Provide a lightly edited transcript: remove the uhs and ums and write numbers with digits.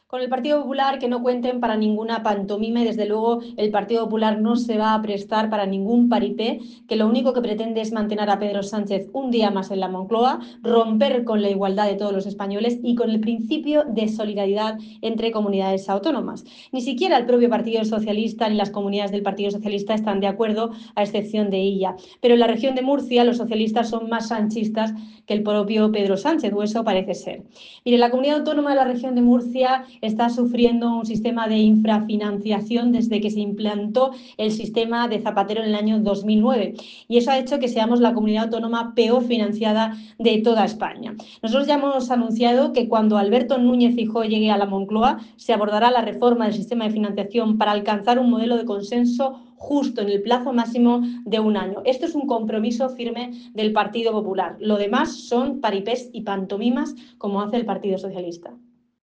Con el Partido Popular que no cuenten para ninguna pantomima y desde luego el Partido Popular no se va a prestar para ningún paripé que lo único que pretende es mantener a Pedro Sánchez un día más en la Moncloa, romper con la igualdad de todos los españoles y con el principio de solidaridad entre comunidades autónomas. Ni siquiera el propio Partido Socialista ni las comunidades del Partido Socialista están de acuerdo, a excepción de ella. Pero en la región de Murcia los socialistas son más sanchistas que el propio Pedro Sánchez, o eso parece ser. Mire, la comunidad autónoma de la región de Murcia está sufriendo un sistema de infrafinanciación desde que se implantó el sistema de Zapatero en el año 2009 y eso ha hecho que seamos la comunidad autónoma peor financiada de toda España. Nosotros ya hemos anunciado que cuando Alberto Núñez Feijóo llegue a la Moncloa se abordará la reforma del sistema de financiación para alcanzar un modelo de consenso justo en el plazo máximo de un año. Esto es un compromiso firme del Partido Popular. Lo demás son paripés y pantomimas como hace el Partido Socialista.